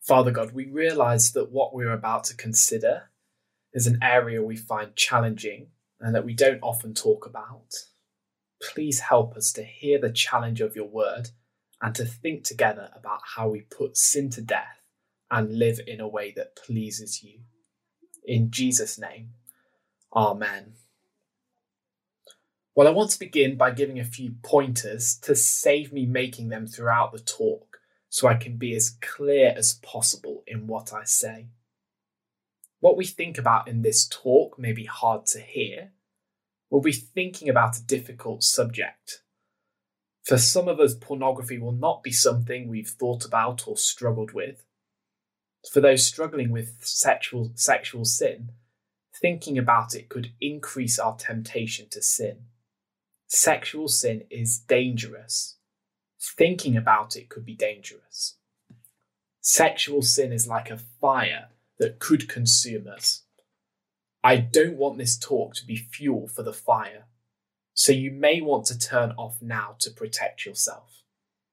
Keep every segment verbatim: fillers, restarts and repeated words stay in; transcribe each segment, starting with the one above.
Father God, we realise that what we're about to consider is an area we find challenging and that we don't often talk about. Please help us to hear the challenge of your word and to think together about how we put sin to death and live in a way that pleases you. In Jesus' name, Amen. Well, I want to begin by giving a few pointers to save me making them throughout the talk so I can be as clear as possible in what I say. What we think about in this talk may be hard to hear. We'll be thinking about a difficult subject. For some of us, pornography will not be something we've thought about or struggled with. For those struggling with sexual, sexual sin, thinking about it could increase our temptation to sin. Sexual sin is dangerous. Thinking about it could be dangerous. Sexual sin is like a fire that could consume us. I don't want this talk to be fuel for the fire, so you may want to turn off now to protect yourself.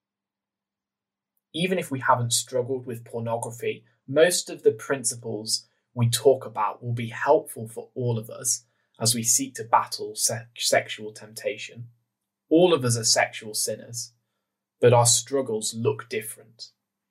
Even if we haven't struggled with pornography, most of the principles we talk about will be helpful for all of us as we seek to battle se- sexual temptation. All of us are sexual sinners, but our struggles look different.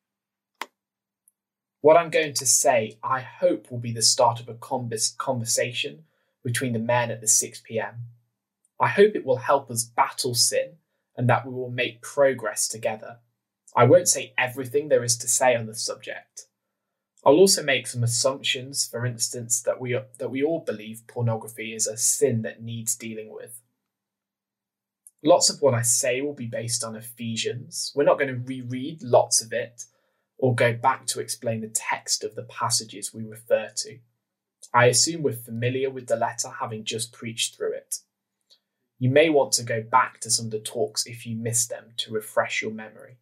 What I'm going to say, I hope, will be the start of a conversation between the men at the six p.m. I hope it will help us battle sin and that we will make progress together. I won't say everything there is to say on the subject. I'll also make some assumptions, for instance, that we that we all believe pornography is a sin that needs dealing with. Lots of what I say will be based on Ephesians. We're not going to reread lots of it or go back to explain the text of the passages we refer to. I assume we're familiar with the letter, having just preached through it. You may want to go back to some of the talks if you missed them to refresh your memory.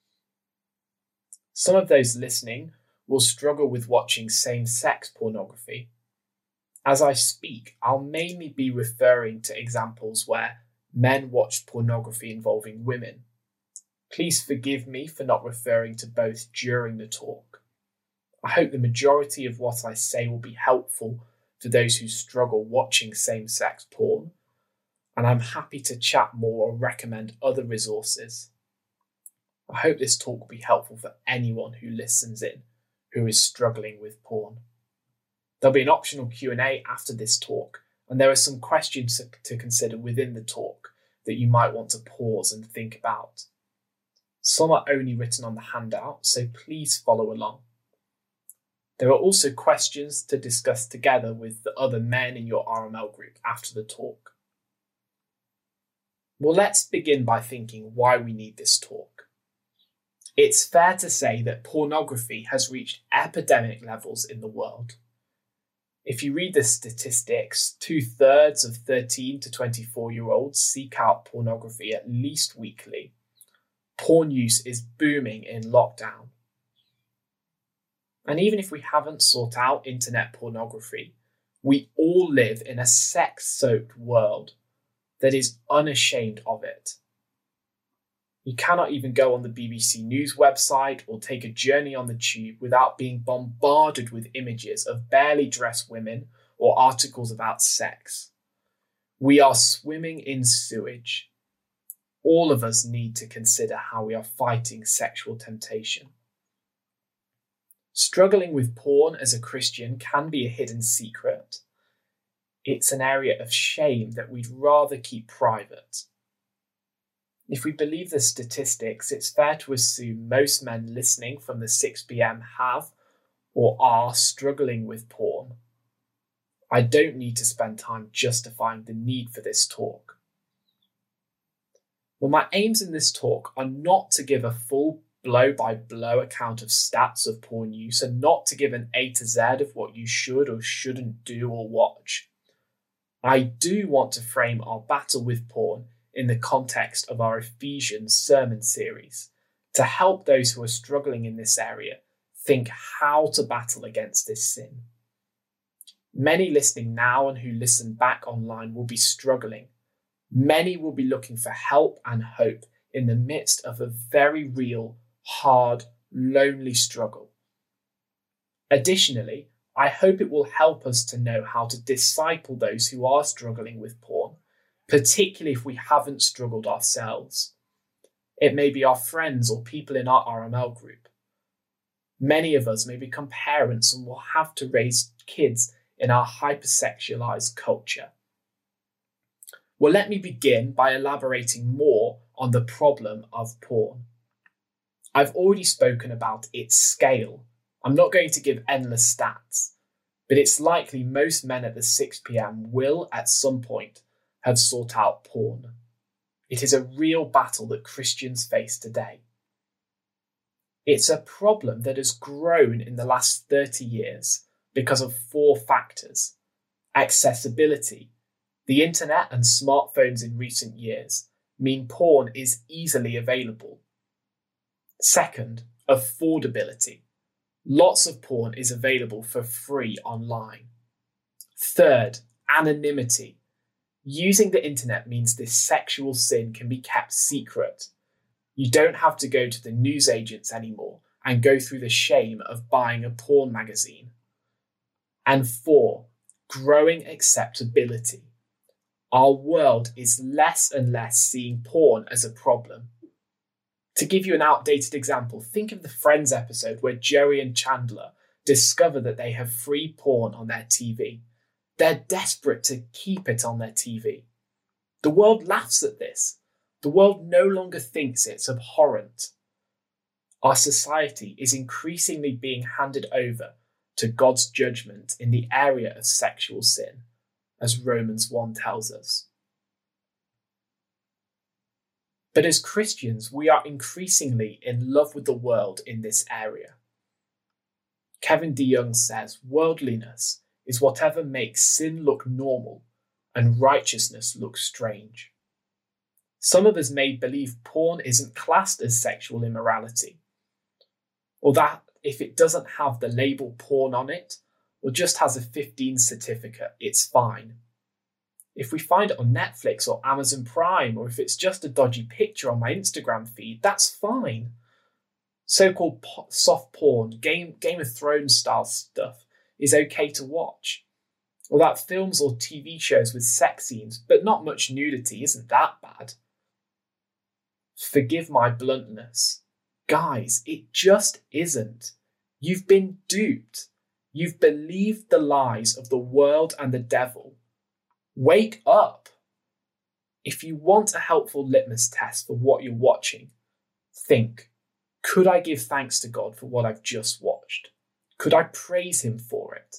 Some of those listening will struggle with watching same-sex pornography. As I speak, I'll mainly be referring to examples where men watched pornography involving women. Please forgive me for not referring to both during the talk. I hope the majority of what I say will be helpful for those who struggle watching same-sex porn, and I'm happy to chat more or recommend other resources. I hope this talk will be helpful for anyone who listens in who is struggling with porn. There'll be an optional Q and A after this talk, and there are some questions to consider within the talk that you might want to pause and think about. Some are only written on the handout, so please follow along. There are also questions to discuss together with the other men in your R M L group after the talk. Well, let's begin by thinking why we need this talk. It's fair to say that pornography has reached epidemic levels in the world. If you read the statistics, two-thirds of thirteen to twenty-four-year-olds seek out pornography at least weekly. Porn use is booming in lockdown. And even if we haven't sought out internet pornography, we all live in a sex-soaked world that is unashamed of it. You cannot even go on the B B C News website or take a journey on the tube without being bombarded with images of barely dressed women or articles about sex. We are swimming in sewage. All of us need to consider how we are fighting sexual temptation. Struggling with porn as a Christian can be a hidden secret. It's an area of shame that we'd rather keep private. If we believe the statistics, it's fair to assume most men listening from the six p.m. have or are struggling with porn. I don't need to spend time justifying the need for this talk. Well, my aims in this talk are not to give a full blow-by-blow account of stats of porn use and not to give an A to Z of what you should or shouldn't do or watch. I do want to frame our battle with porn in the context of our Ephesians sermon series, to help those who are struggling in this area think how to battle against this sin. Many listening now and who listen back online will be struggling. Many will be looking for help and hope in the midst of a very real, hard, lonely struggle. Additionally, I hope it will help us to know how to disciple those who are struggling with porn, particularly if we haven't struggled ourselves. It may be our friends or people in our R M L group. Many of us may become parents and will have to raise kids in our hypersexualized culture. Well, let me begin by elaborating more on the problem of porn. I've already spoken about its scale. I'm not going to give endless stats, but it's likely most men at the six p.m. will, at some point, have sought out porn. It is a real battle that Christians face today. It's a problem that has grown in the last thirty years because of four factors: accessibility. The internet and smartphones in recent years mean porn is easily available. Second, affordability. Lots of porn is available for free online. Third, anonymity. Using the internet means this sexual sin can be kept secret. You don't have to go to the newsagents anymore and go through the shame of buying a porn magazine. And four, growing acceptability. Our world is less and less seeing porn as a problem. To give you an outdated example, think of the Friends episode where Joey and Chandler discover that they have free porn on their T V. They're desperate to keep it on their T V. The world laughs at this. The world no longer thinks it's abhorrent. Our society is increasingly being handed over to God's judgment in the area of sexual sin, as Romans one tells us. But as Christians, we are increasingly in love with the world in this area. Kevin DeYoung says, worldliness is whatever makes sin look normal and righteousness look strange. Some of us may believe porn isn't classed as sexual immorality, or that if it doesn't have the label porn on it, or just has a fifteen certificate, it's fine. If we find it on Netflix or Amazon Prime, or if it's just a dodgy picture on my Instagram feed, that's fine. So-called po- soft porn, Game, Game of Thrones style stuff is okay to watch. Or that films or T V shows with sex scenes, but not much nudity, isn't that bad? Forgive my bluntness. Guys, it just isn't. You've been duped. You've believed the lies of the world and the devil. Wake up. If you want a helpful litmus test for what you're watching, think, could I give thanks to God for what I've just watched? Could I praise him for it?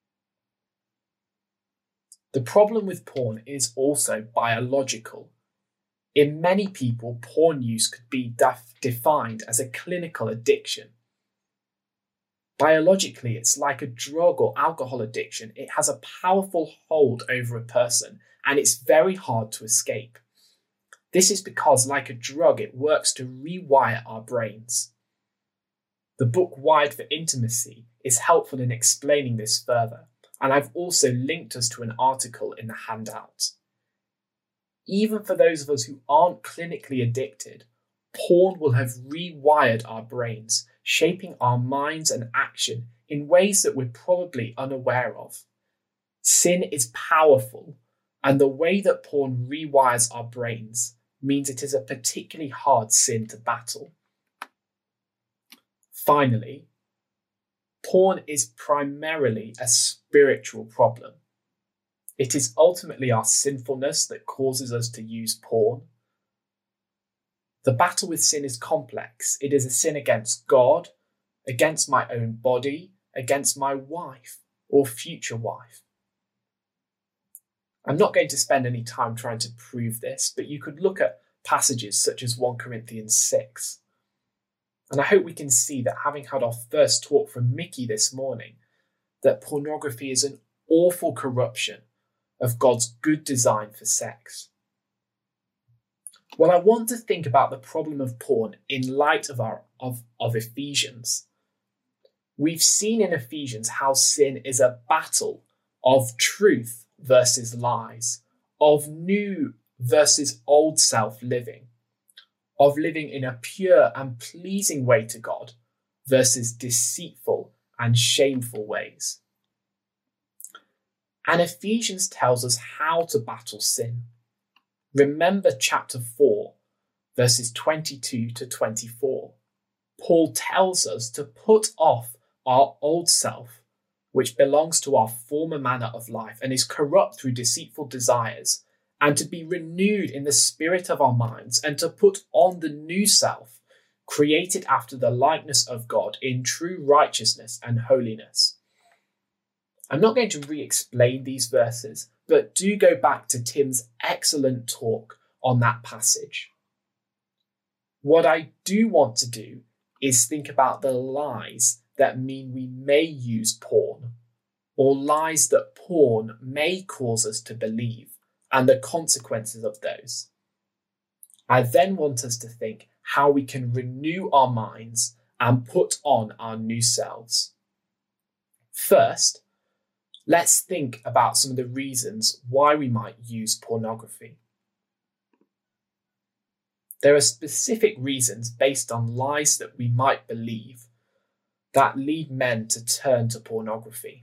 The problem with porn is also biological. In many people, porn use could be def- defined as a clinical addiction. Biologically, it's like a drug or alcohol addiction. It has a powerful hold over a person, and it's very hard to escape. This is because, like a drug, it works to rewire our brains. The book Wired for Intimacy is helpful in explaining this further, and I've also linked us to an article in the handout. Even for those of us who aren't clinically addicted, porn will have rewired our brains, shaping our minds and action in ways that we're probably unaware of. Sin is powerful, and the way that porn rewires our brains means it is a particularly hard sin to battle. Finally, porn is primarily a spiritual problem. It is ultimately our sinfulness that causes us to use porn. The battle with sin is complex. It is a sin against God, against my own body, against my wife or future wife. I'm not going to spend any time trying to prove this, but you could look at passages such as First Corinthians six. And I hope we can see that, having had our first talk from Mickey this morning, that pornography is an awful corruption of God's good design for sex. Well, I want to think about the problem of porn in light of, our, of, of Ephesians. We've seen in Ephesians how sin is a battle of truth versus lies, of new versus old self living, of living in a pure and pleasing way to God versus deceitful and shameful ways. And Ephesians tells us how to battle sin. Remember chapter four, verses twenty-two to twenty-four. Paul tells us to put off our old self, which belongs to our former manner of life and is corrupt through deceitful desires, and to be renewed in the spirit of our minds, and to put on the new self, created after the likeness of God in true righteousness and holiness. I'm not going to re-explain these verses, but do go back to Tim's excellent talk on that passage. What I do want to do is think about the lies that mean we may use porn, or lies that porn may cause us to believe, and the consequences of those. I then want us to think how we can renew our minds and put on our new selves. First, let's think about some of the reasons why we might use pornography. There are specific reasons based on lies that we might believe that lead men to turn to pornography.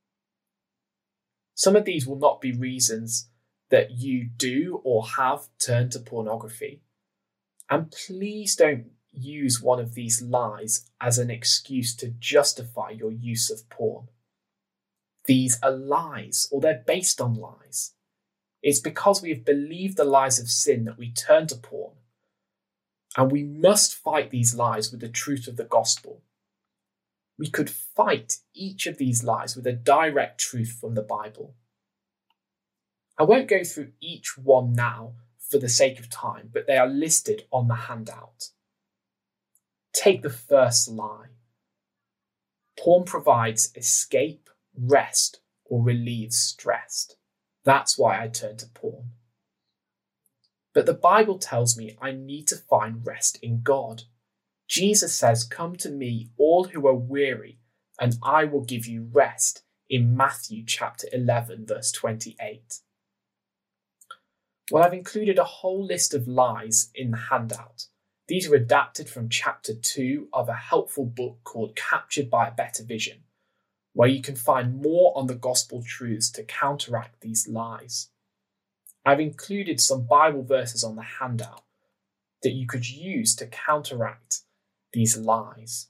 Some of these will not be reasons that you do or have turned to pornography. And please don't use one of these lies as an excuse to justify your use of porn. These are lies, or they're based on lies. It's because we have believed the lies of sin that we turn to porn. And we must fight these lies with the truth of the gospel. We could fight each of these lies with a direct truth from the Bible. I won't go through each one now for the sake of time, but they are listed on the handout. Take the first lie. Porn provides escape, rest, or relieves stress. That's why I turn to porn. But the Bible tells me I need to find rest in God. Jesus says, "Come to me, all who are weary, and I will give you rest," in Matthew chapter eleven, verse twenty-eight. Well, I've included a whole list of lies in the handout. These are adapted from chapter two of a helpful book called Captured by a Better Vision, where you can find more on the gospel truths to counteract these lies. I've included some Bible verses on the handout that you could use to counteract these lies.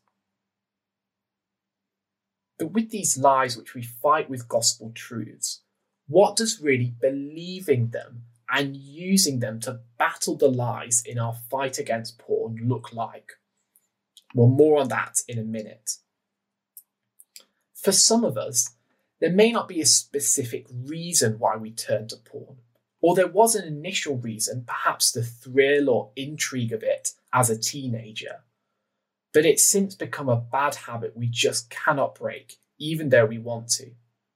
But with these lies which we fight with gospel truths, what does really believing them and using them to battle the lies in our fight against porn look like? Well, more on that in a minute. For some of us, there may not be a specific reason why we turn to porn, or there was an initial reason, perhaps the thrill or intrigue of it as a teenager, but it's since become a bad habit we just cannot break, even though we want to.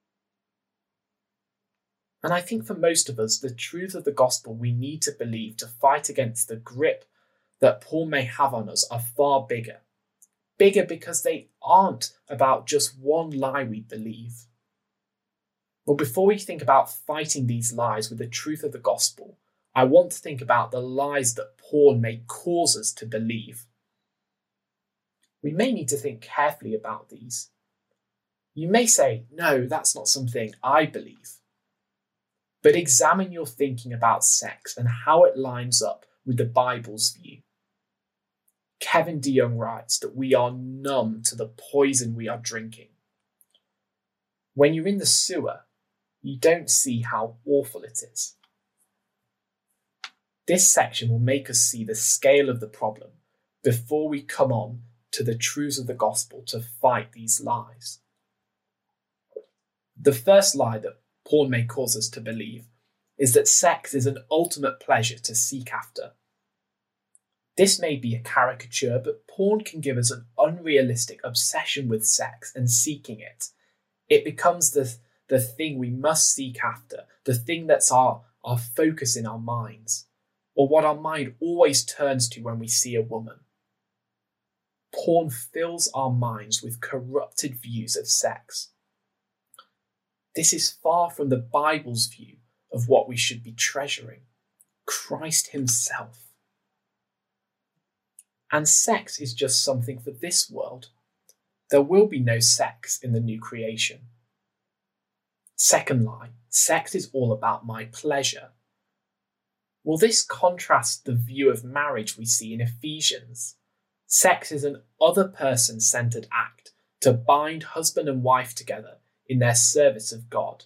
And I think for most of us, the truth of the gospel we need to believe to fight against the grip that porn may have on us are far bigger. Bigger because they aren't about just one lie we believe. Well, before we think about fighting these lies with the truth of the gospel, I want to think about the lies that porn may cause us to believe. We may need to think carefully about these. You may say, "No, that's not something I believe." But examine your thinking about sex and how it lines up with the Bible's view. Kevin DeYoung writes that we are numb to the poison we are drinking. When you're in the sewer, you don't see how awful it is. This section will make us see the scale of the problem before we come on to the truths of the gospel to fight these lies. The first lie that porn may cause us to believe is that sex is an ultimate pleasure to seek after. This may be a caricature, but porn can give us an unrealistic obsession with sex and seeking it. It becomes the the thing we must seek after, the thing that's our, our focus in our minds, or what our mind always turns to when we see a woman. Porn fills our minds with corrupted views of sex. This is far from the Bible's view of what we should be treasuring, Christ himself. And sex is just something for this world. there will be no sex in the new creation. Second lie, sex is all about my pleasure. Well, this contrasts the view of marriage we see in Ephesians. Sex is an other person-centered act to bind husband and wife together in their service of God.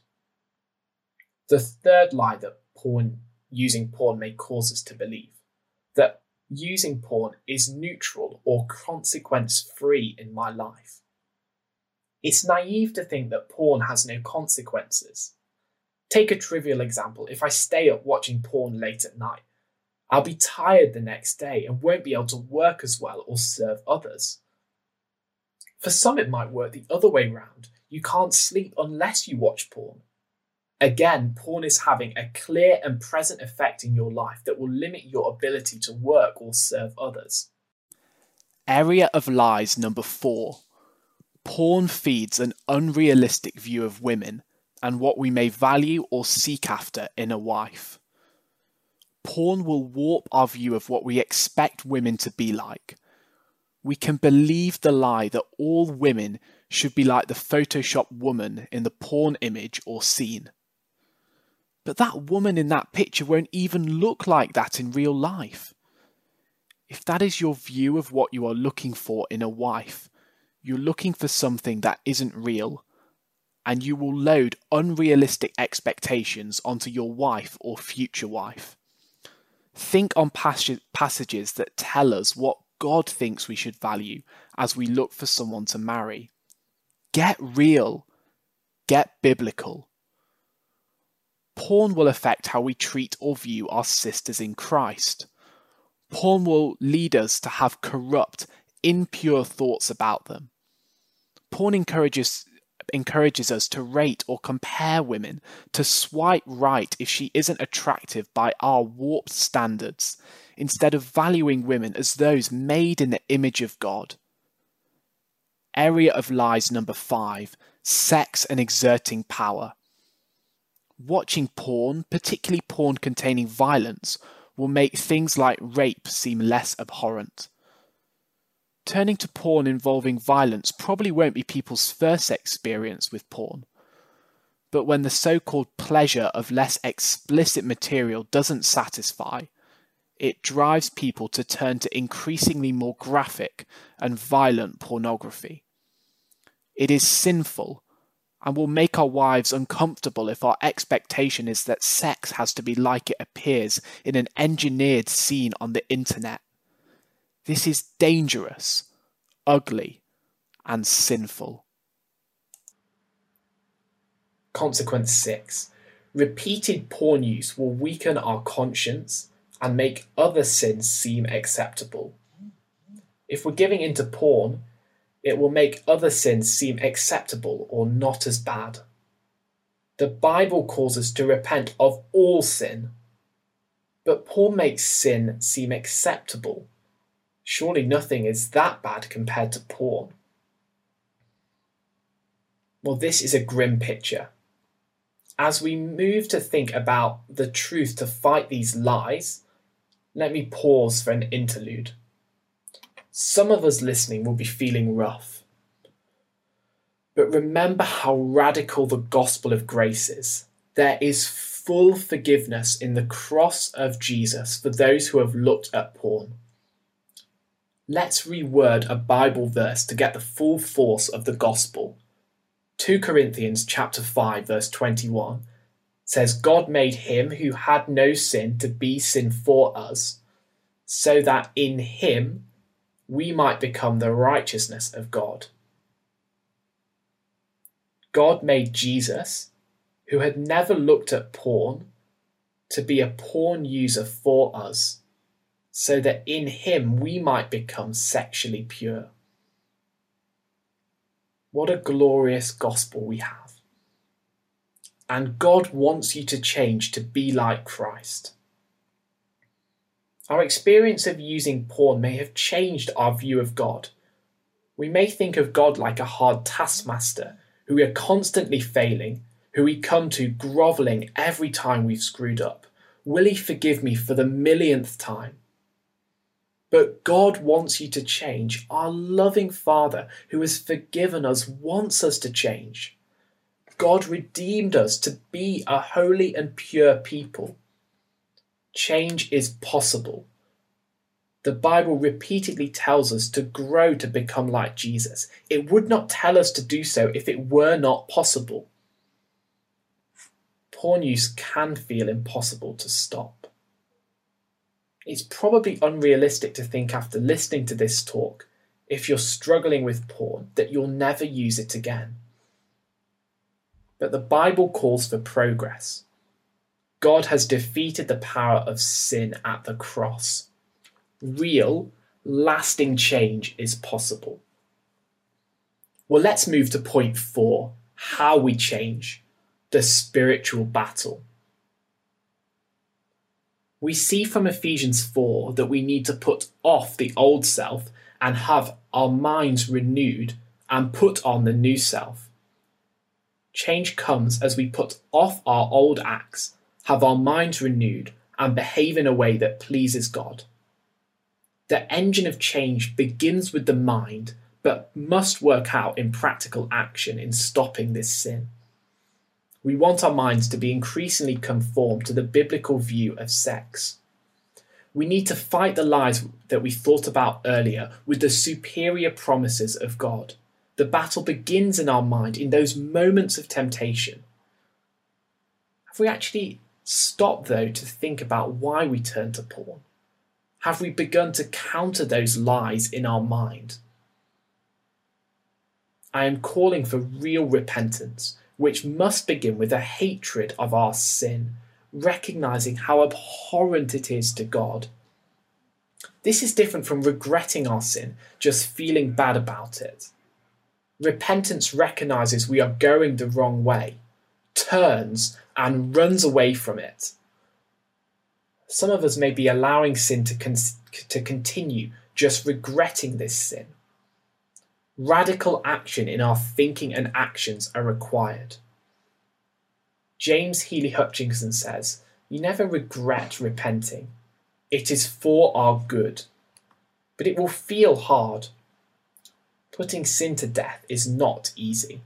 The third lie that porn, using porn may cause us to believe, that using porn is neutral or consequence-free in my life. It's naive to think that porn has no consequences. Take a trivial example. If I stay up watching porn late at night, I'll be tired the next day and won't be able to work as well or serve others. For some, it might work the other way round. You can't sleep unless you watch porn. Again, porn is having a clear and present effect in your life that will limit your ability to work or serve others. Area of lies number four. Porn feeds an unrealistic view of women and what we may value or seek after in a wife. Porn will warp our view of what we expect women to be like. We can believe the lie that all women should be like the Photoshop woman in the porn image or scene. But that woman in that picture won't even look like that in real life. If that is your view of what you are looking for in a wife, you're looking for something that isn't real, and you will load unrealistic expectations onto your wife or future wife. Think on pas- passages that tell us what God thinks we should value as we look for someone to marry. Get real. Get biblical. Porn will affect how we treat or view our sisters in Christ. Porn will lead us to have corrupt, impure thoughts about them. Porn encourages encourages us to rate or compare women, to swipe right if she isn't attractive by our warped standards, instead of valuing women as those made in the image of God. Area of lies number five, sex and exerting power. Watching porn, particularly porn containing violence, will make things like rape seem less abhorrent. Turning to porn involving violence probably won't be people's first experience with porn. But when the so-called pleasure of less explicit material doesn't satisfy, it drives people to turn to increasingly more graphic and violent pornography. It is sinful and will make our wives uncomfortable if our expectation is that sex has to be like it appears in an engineered scene on the internet. This is dangerous, ugly, and sinful. Consequence six. Repeated porn use will weaken our conscience and make other sins seem acceptable. If we're giving into porn, it will make other sins seem acceptable or not as bad. The Bible calls us to repent of all sin, but porn makes sin seem acceptable. Surely nothing is that bad compared to porn. Well, this is a grim picture. As we move to think about the truth to fight these lies, let me pause for an interlude. Some of us listening will be feeling rough. But remember how radical the gospel of grace is. There is full forgiveness in the cross of Jesus for those who have looked at porn. Let's reword a Bible verse to get the full force of the gospel. Second Corinthians chapter five verse twenty-one says, God made him who had no sin to be sin for us, so that in him we might become the righteousness of God. God made Jesus, who had never looked at porn, to be a porn user for us, so that in him we might become sexually pure. What a glorious gospel we have. And God wants you to change to be like Christ. Our experience of using porn may have changed our view of God. We may think of God like a hard taskmaster who we are constantly failing, who we come to grovelling every time we've screwed up. Will he forgive me for the millionth time? But God wants you to change. Our loving Father, who has forgiven us, wants us to change. God redeemed us to be a holy and pure people. Change is possible. The Bible repeatedly tells us to grow to become like Jesus. It would not tell us to do so if it were not possible. Porn use can feel impossible to stop. It's probably unrealistic to think after listening to this talk, if you're struggling with porn, that you'll never use it again. But the Bible calls for progress. God has defeated the power of sin at the cross. Real, lasting change is possible. Well, let's move to point four, how we change, the spiritual battle. We see from Ephesians four that we need to put off the old self and have our minds renewed and put on the new self. Change comes as we put off our old acts, have our minds renewed, and behave in a way that pleases God. The engine of change begins with the mind, but must work out in practical action in stopping this sin. We want our minds to be increasingly conformed to the biblical view of sex. We need to fight the lies that we thought about earlier with the superior promises of God. The battle begins in our mind in those moments of temptation. Have we actually stopped, though, to think about why we turn to porn? Have we begun to counter those lies in our mind? I am calling for real repentance, which must begin with a hatred of our sin, recognizing how abhorrent it is to God. This is different from regretting our sin, just feeling bad about it. Repentance recognizes we are going the wrong way, turns and runs away from it. Some of us may be allowing sin to, con- to continue, just regretting this sin. Radical action in our thinking and actions are required. James Healy Hutchinson says, "You never regret repenting. It is for our good. But it will feel hard. Putting sin to death is not easy."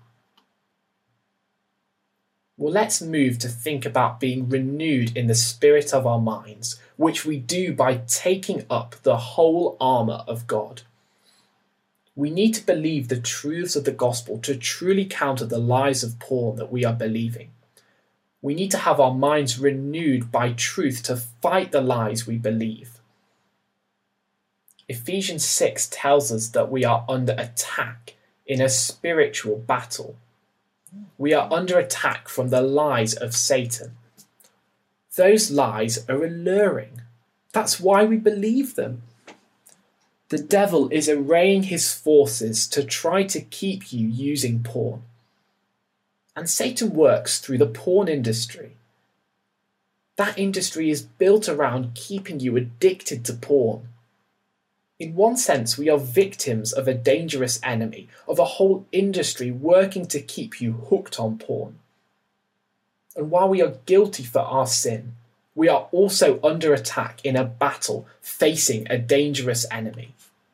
Well, let's move to think about being renewed in the spirit of our minds, which we do by taking up the whole armour of God. We need to believe the truths of the gospel to truly counter the lies of porn that we are believing. We need to have our minds renewed by truth to fight the lies we believe. Ephesians six tells us that we are under attack in a spiritual battle. We are under attack from the lies of Satan. Those lies are alluring. That's why we believe them. The devil is arraying his forces to try to keep you using porn. And Satan works through the porn industry. That industry is built around keeping you addicted to porn. In one sense, we are victims of a dangerous enemy, of a whole industry working to keep you hooked on porn. And while we are guilty for our sin, we are also under attack in a battle facing a dangerous enemy.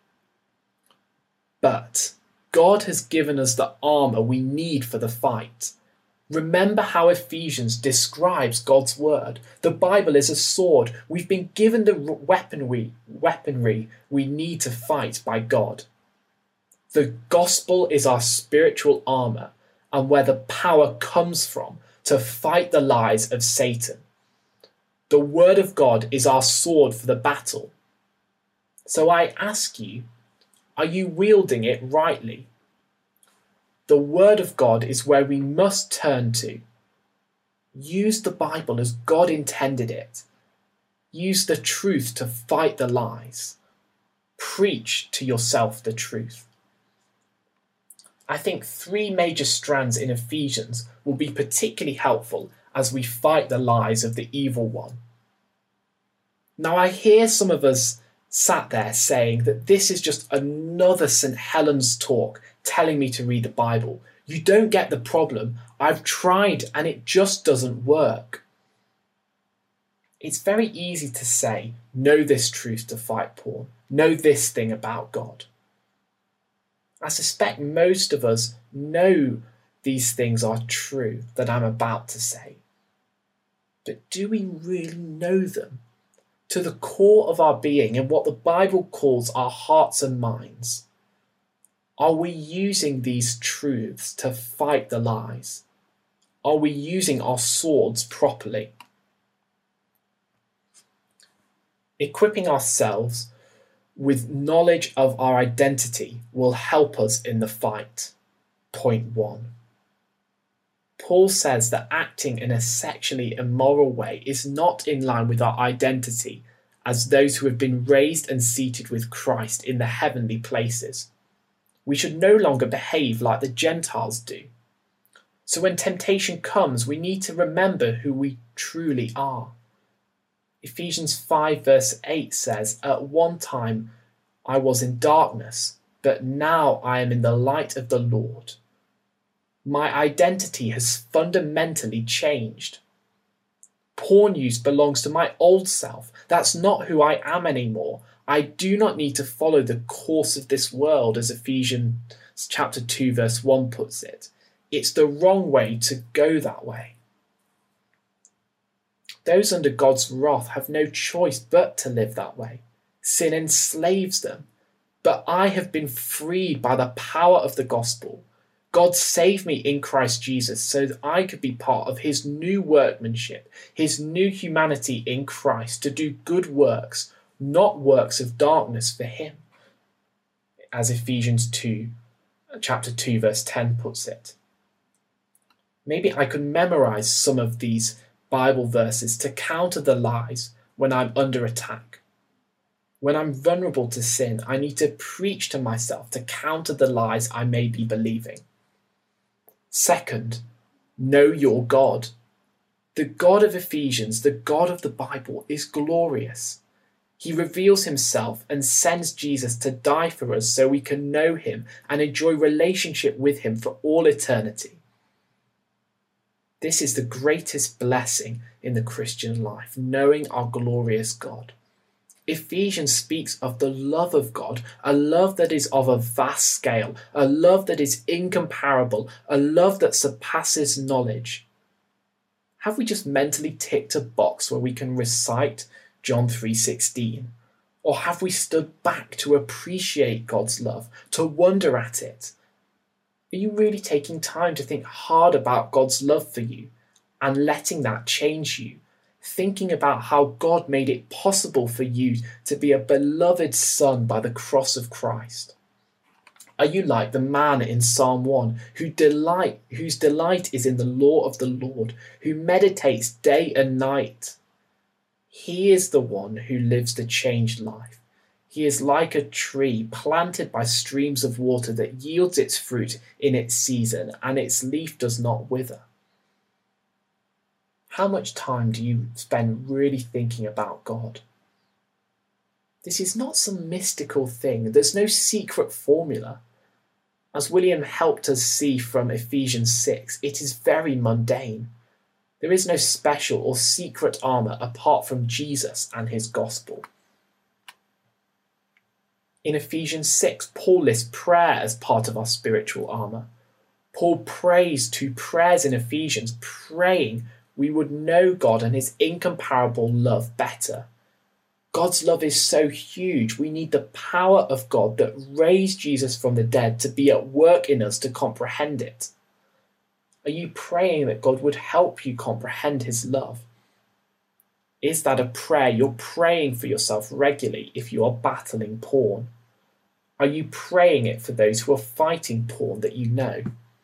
But God has given us the armour we need for the fight. Remember how Ephesians describes God's word. The Bible is a sword. We've been given the weaponry, weaponry we need to fight by God. The gospel is our spiritual armour and where the power comes from to fight the lies of Satan. The word of God is our sword for the battle. So I ask you, are you wielding it rightly? The word of God is where we must turn to. Use the Bible as God intended it. Use the truth to fight the lies. Preach to yourself the truth. I think three major strands in Ephesians will be particularly helpful as we fight the lies of the evil one. Now, I hear some of us sat there saying that this is just another Saint Helens talk telling me to read the Bible. You don't get the problem. I've tried and it just doesn't work. It's very easy to say, know this truth to fight porn. know this thing about God. I suspect most of us know these things are true that I'm about to say. But do we really know them to the core of our being in what the Bible calls our hearts and minds? Are we using these truths to fight the lies? Are we using our swords properly? Equipping ourselves with knowledge of our identity will help us in the fight. Point one. Paul says that acting in a sexually immoral way is not in line with our identity as those who have been raised and seated with Christ in the heavenly places. We should no longer behave like the Gentiles do. So when temptation comes, we need to remember who we truly are. Ephesians five verse eight says, "At one time I was in darkness, but now I am in the light of the Lord." My identity has fundamentally changed. Porn use belongs to my old self. That's not who I am anymore. I do not need to follow the course of this world, as Ephesians chapter two verse one puts it. It's the wrong way to go that way. Those under God's wrath have no choice but to live that way. Sin enslaves them. But I have been freed by the power of the gospel. God saved me in Christ Jesus so that I could be part of his new workmanship, his new humanity in Christ, to do good works, not works of darkness for him, as Ephesians two, chapter two, verse ten puts it. Maybe I could memorize some of these Bible verses to counter the lies when I'm under attack. When I'm vulnerable to sin, I need to preach to myself to counter the lies I may be believing. Second, know your God. The God of Ephesians, the God of the Bible, is glorious. He reveals himself and sends Jesus to die for us so we can know him and enjoy relationship with him for all eternity. This is the greatest blessing in the Christian life, knowing our glorious God. Ephesians speaks of the love of God, a love that is of a vast scale, a love that is incomparable, a love that surpasses knowledge. Have we just mentally ticked a box where we can recite John three sixteen? Or have we stood back to appreciate God's love, to wonder at it? Are you really taking time to think hard about God's love for you and letting that change you? Thinking about how God made it possible for you to be a beloved son by the cross of Christ? Are you like the man in Psalm one who delight, whose delight is in the law of the Lord, who meditates day and night? He is the one who lives the changed life. He is like a tree planted by streams of water that yields its fruit in its season, and its leaf does not wither. How much time do you spend really thinking about God? This is not some mystical thing. There's no secret formula. As William helped us see from Ephesians six, it is very mundane. There is no special or secret armour apart from Jesus and his gospel. In Ephesians six, Paul lists prayer as part of our spiritual armour. Paul prays two prayers in Ephesians, praying we would know God and his incomparable love better. God's love is so huge, we need the power of God that raised Jesus from the dead to be at work in us to comprehend it. Are you praying that God would help you comprehend his love? Is that a prayer you're praying for yourself regularly if you are battling porn? Are you praying it for those who are fighting porn that you know?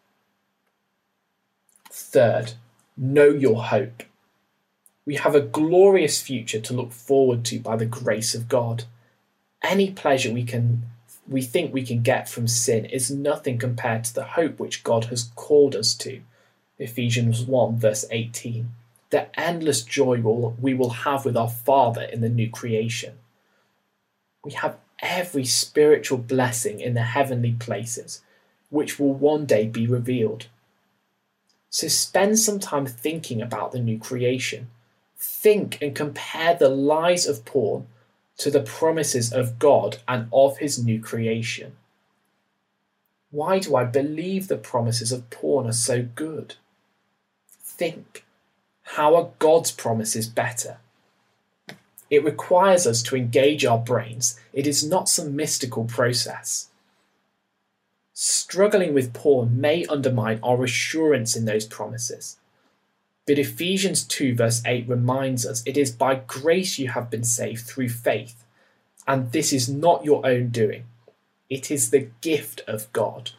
Third, know your hope. We have a glorious future to look forward to by the grace of God. Any pleasure we can, we think we can get from sin is nothing compared to the hope which God has called us to. Ephesians one verse eighteen. The endless joy we'll, we will have with our Father in the new creation. We have every spiritual blessing in the heavenly places, which will one day be revealed. So spend some time thinking about the new creation. Think and compare the lies of porn to the promises of God and of his new creation. Why do I believe the promises of porn are so good? Think, how are God's promises better? It requires us to engage our brains. It is not some mystical process. Struggling with porn may undermine our assurance in those promises. But Ephesians two verse eight reminds us it is by grace you have been saved through faith, and this is not your own doing. It is the gift of God.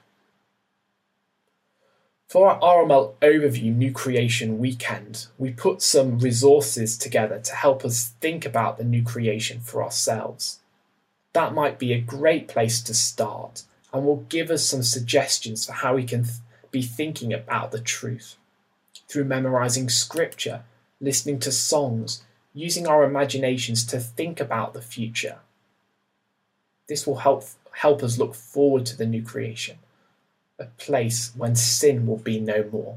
For our R M L Overview New Creation Weekend, we put some resources together to help us think about the new creation for ourselves. That might be a great place to start and will give us some suggestions for how we can th- be thinking about the truth. Through memorizing scripture, listening to songs, using our imaginations to think about the future. This will help, help us look forward to the new creation, a place when sin will be no more.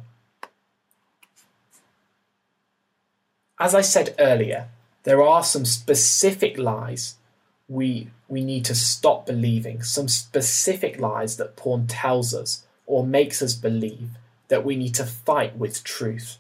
As I said earlier, there are some specific lies we, we need to stop believing, some specific lies that porn tells us or makes us believe that we need to fight with truth.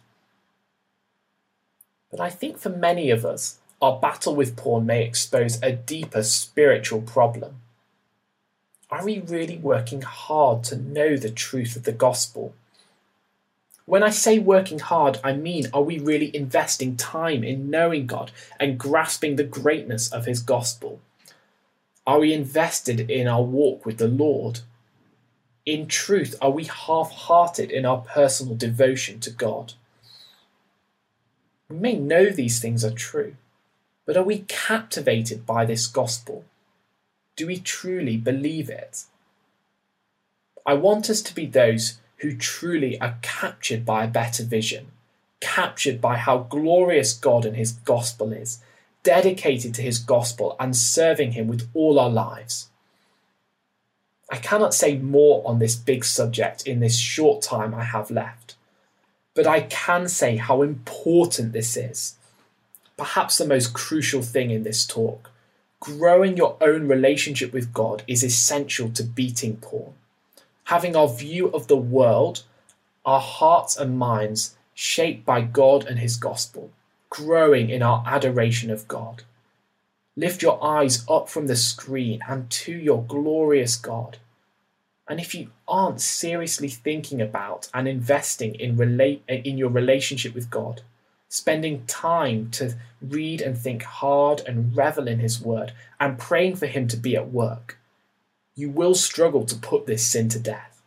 But I think for many of us, our battle with porn may expose a deeper spiritual problem. Are we really working hard to know the truth of the gospel? When I say working hard, I mean, are we really investing time in knowing God and grasping the greatness of his gospel? Are we invested in our walk with the Lord? In truth, are we half-hearted in our personal devotion to God? We may know these things are true, but are we captivated by this gospel? Do we truly believe it? I want us to be those who truly are captured by a better vision, captured by how glorious God and his gospel is, dedicated to his gospel and serving him with all our lives. I cannot say more on this big subject in this short time I have left, but I can say how important this is. Perhaps the most crucial thing in this talk. Growing your own relationship with God is essential to beating porn. Having our view of the world, our hearts and minds shaped by God and his gospel, growing in our adoration of God. Lift your eyes up from the screen and to your glorious God. And if you aren't seriously thinking about and investing in relate in your relationship with God, spending time to read and think hard and revel in his word and praying for him to be at work, you will struggle to put this sin to death.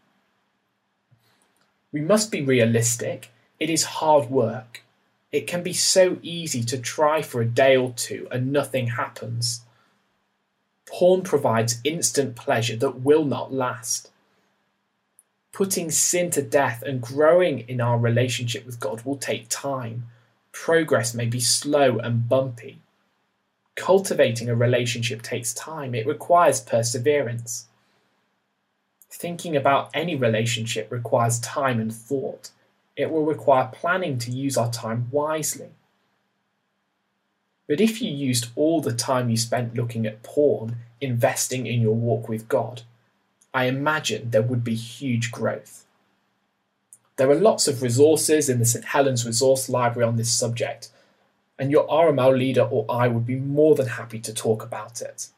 We must be realistic. It is hard work. It can be so easy to try for a day or two and nothing happens. Porn provides instant pleasure that will not last. Putting sin to death and growing in our relationship with God will take time. Progress may be slow and bumpy. Cultivating a relationship takes time. It requires perseverance. Thinking about any relationship requires time and thought. It will require planning to use our time wisely. But if you used all the time you spent looking at porn, investing in your walk with God, I imagine there would be huge growth. There are lots of resources in the Saint Helens Resource Library on this subject, and your R M L leader or I would be more than happy to talk about it.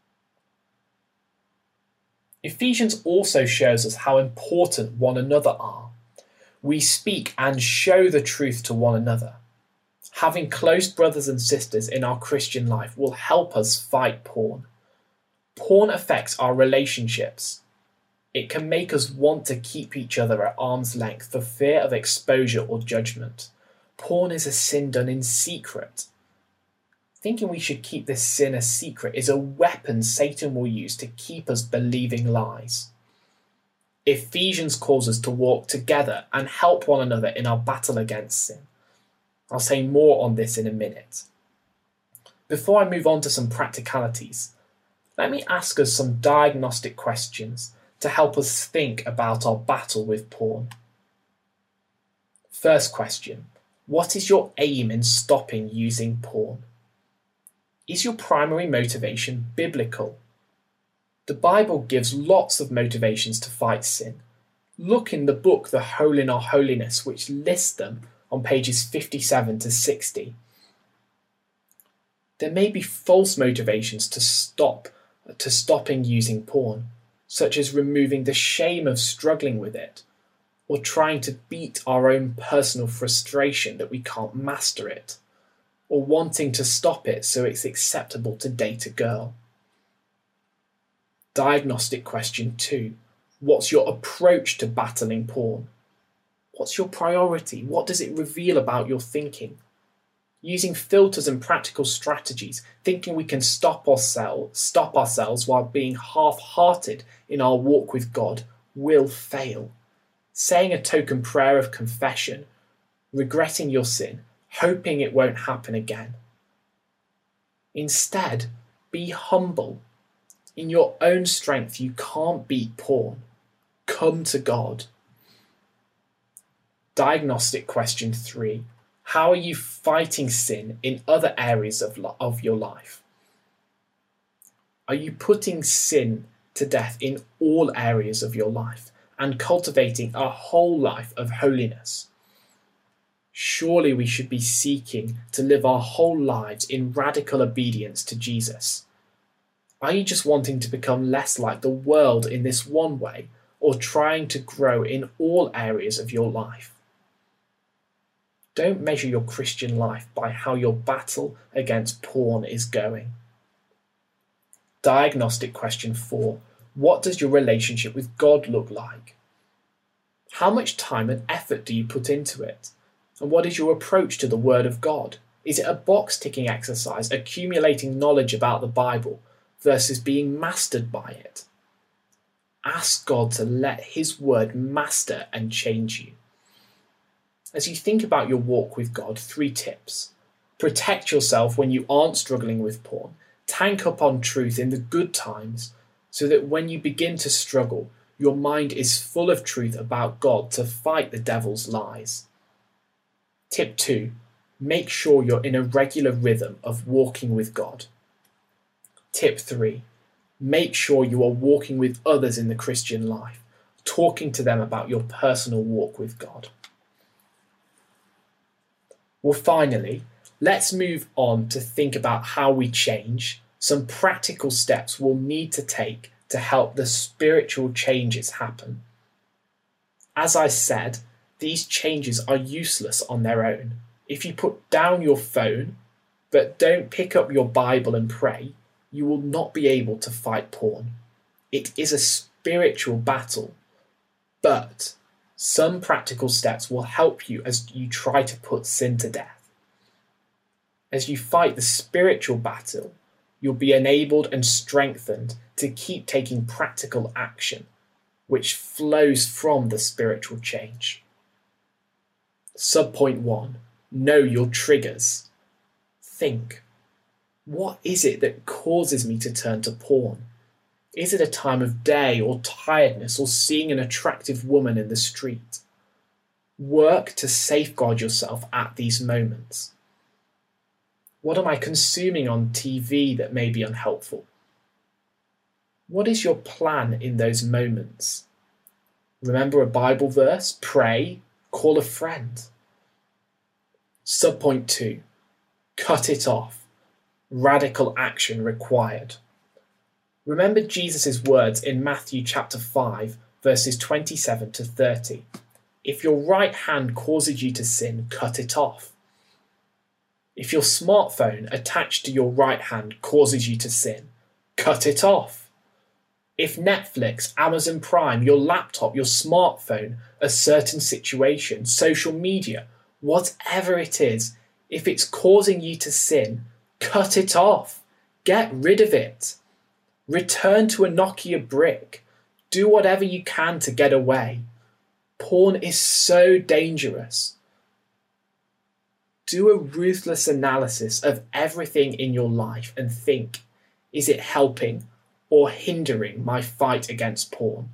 Ephesians also shows us how important one another are. We speak and show the truth to one another. Having close brothers and sisters in our Christian life will help us fight porn. Porn affects our relationships. It can make us want to keep each other at arm's length for fear of exposure or judgment. Porn is a sin done in secret. Thinking we should keep this sin a secret is a weapon Satan will use to keep us believing lies. Ephesians calls us to walk together and help one another in our battle against sin. I'll say more on this in a minute. Before I move on to some practicalities, let me ask us some diagnostic questions to help us think about our battle with porn. First question, what is your aim in stopping using porn? Is your primary motivation biblical? The Bible gives lots of motivations to fight sin. Look in the book The Hole in Our Holiness, which lists them on pages fifty-seven to sixty. There may be false motivations to stop to stopping using porn, such as removing the shame of struggling with it, or trying to beat our own personal frustration that we can't master it, or wanting to stop it so it's acceptable to date a girl. Diagnostic question two. What's your approach to battling porn? What's your priority? What does it reveal about your thinking? Using filters and practical strategies, thinking we can stop ourselves, stop ourselves while being half-hearted in our walk with God will fail. Saying a token prayer of confession, regretting your sin, hoping it won't happen again. Instead, be humble. In your own strength, you can't beat porn. Come to God. Diagnostic question three. How are you fighting sin in other areas of, of your life? Are you putting sin to death in all areas of your life and cultivating a whole life of holiness? Surely we should be seeking to live our whole lives in radical obedience to Jesus. Are you just wanting to become less like the world in this one way, or trying to grow in all areas of your life? Don't measure your Christian life by how your battle against porn is going. Diagnostic question four. What does your relationship with God look like? How much time and effort do you put into it? And what is your approach to the Word of God? Is it a box-ticking exercise, accumulating knowledge about the Bible, versus being mastered by it? Ask God to let His Word master and change you. As you think about your walk with God, three tips. Protect yourself when you aren't struggling with porn. Tank up on truth in the good times so that when you begin to struggle, your mind is full of truth about God to fight the devil's lies. Tip two. Make sure you're in a regular rhythm of walking with God. Tip three. Make sure you are walking with others in the Christian life, talking to them about your personal walk with God. Well, finally, let's move on to think about how we change, some practical steps we'll need to take to help the spiritual changes happen. As I said, these changes are useless on their own. If you put down your phone, but don't pick up your Bible and pray, you will not be able to fight porn. It is a spiritual battle, but some practical steps will help you as you try to put sin to death. As you fight the spiritual battle, you'll be enabled and strengthened to keep taking practical action, which flows from the spiritual change. Subpoint one, know your triggers. Think, what is it that causes me to turn to porn? Is it a time of day or tiredness or seeing an attractive woman in the street? Work to safeguard yourself at these moments. What am I consuming on T V that may be unhelpful? What is your plan in those moments? Remember a Bible verse, pray, call a friend. Subpoint two, cut it off. Radical action required. Remember Jesus' words in Matthew chapter five, verses twenty-seven to thirty. If your right hand causes you to sin, cut it off. If your smartphone attached to your right hand causes you to sin, cut it off. If Netflix, Amazon Prime, your laptop, your smartphone, a certain situation, social media, whatever it is, if it's causing you to sin, cut it off. Get rid of it. Return to a Nokia brick. Do whatever you can to get away. Porn is so dangerous. Do a ruthless analysis of everything in your life and think, is it helping or hindering my fight against porn?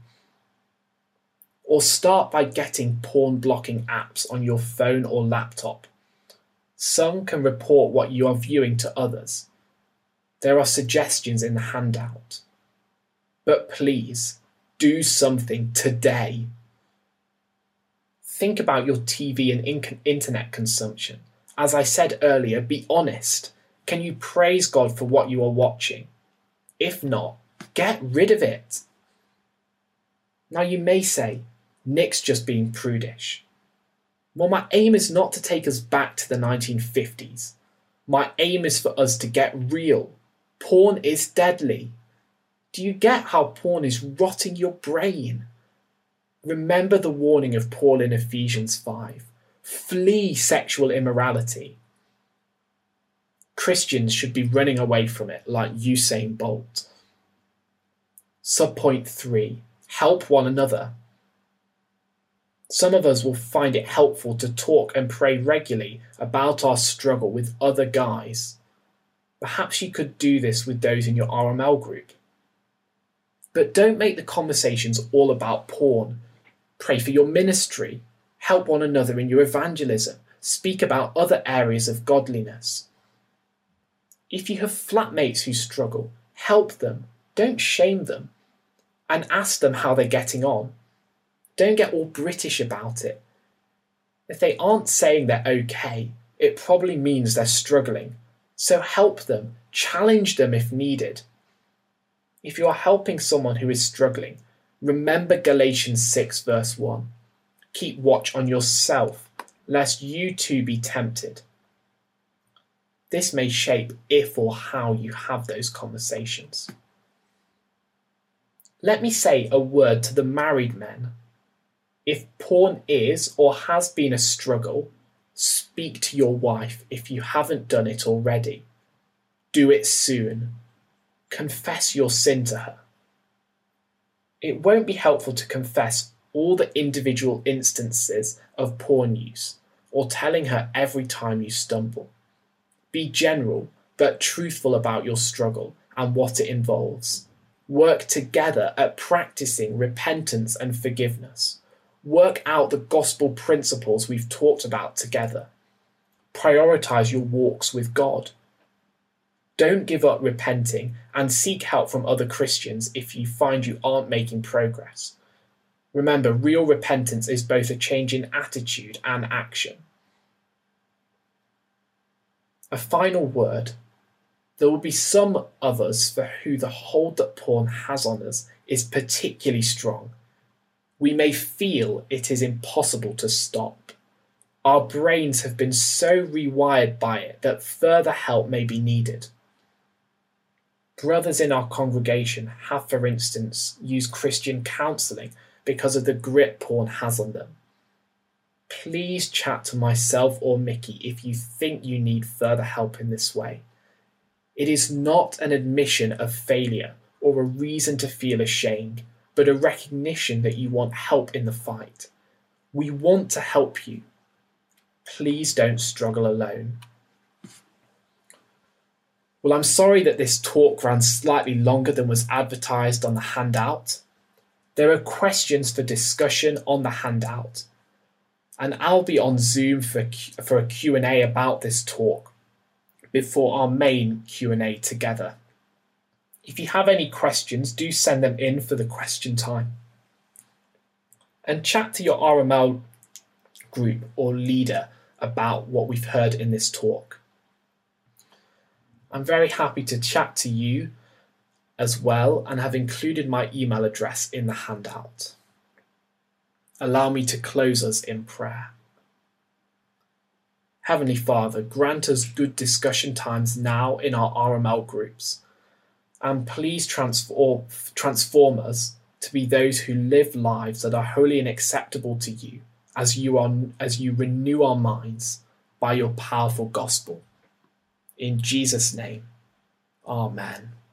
Or start by getting porn blocking apps on your phone or laptop. Some can report what you are viewing to others. There are suggestions in the handout. But please, do something today. Think about your T V and in- internet consumption. As I said earlier, be honest. Can you praise God for what you are watching? If not, get rid of it. Now you may say, Nick's just being prudish. Well, my aim is not to take us back to the nineteen fifties. My aim is for us to get real. Porn is deadly. Do you get how porn is rotting your brain? Remember the warning of Paul in Ephesians five. Flee sexual immorality. Christians should be running away from it like Usain Bolt. Subpoint three. Help one another. Some of us will find it helpful to talk and pray regularly about our struggle with other guys. Perhaps you could do this with those in your R M L group. But don't make the conversations all about porn. Pray for your ministry. Help one another in your evangelism. Speak about other areas of godliness. If you have flatmates who struggle, help them. Don't shame them. And ask them how they're getting on. Don't get all British about it. If they aren't saying they're okay, it probably means they're struggling. So help them. Challenge them if needed. If you are helping someone who is struggling, remember Galatians six verse one. Keep watch on yourself, lest you too be tempted. This may shape if or how you have those conversations. Let me say a word to the married men. If porn is or has been a struggle, speak to your wife if you haven't done it already. Do it soon. Confess your sin to her. It won't be helpful to confess all the individual instances of porn use or telling her every time you stumble. Be general but truthful about your struggle and what it involves. Work together at practicing repentance and forgiveness. Work out the gospel principles we've talked about together. Prioritize your walks with God. Don't give up repenting and seek help from other Christians if you find you aren't making progress. Remember, real repentance is both a change in attitude and action. A final word. There will be some of us for who the hold that porn has on us is particularly strong. We may feel it is impossible to stop. Our brains have been so rewired by it that further help may be needed. Brothers in our congregation have, for instance, used Christian counselling because of the grip porn has on them. Please chat to myself or Mickey if you think you need further help in this way. It is not an admission of failure or a reason to feel ashamed, but a recognition that you want help in the fight. We want to help you. Please don't struggle alone. Well, I'm sorry that this talk ran slightly longer than was advertised on the handout. There are questions for discussion on the handout, and I'll be on Zoom for, for a Q and A about this talk before our main Q and A together. If you have any questions, do send them in for the question time. And chat to your R M L group or leader about what we've heard in this talk. I'm very happy to chat to you as well and have included my email address in the handout. Allow me to close us in prayer. Heavenly Father, grant us good discussion times now in our R M L groups, and please transform, transform us to be those who live lives that are holy and acceptable to you as you, are, as you renew our minds by your powerful gospel. In Jesus' name, amen.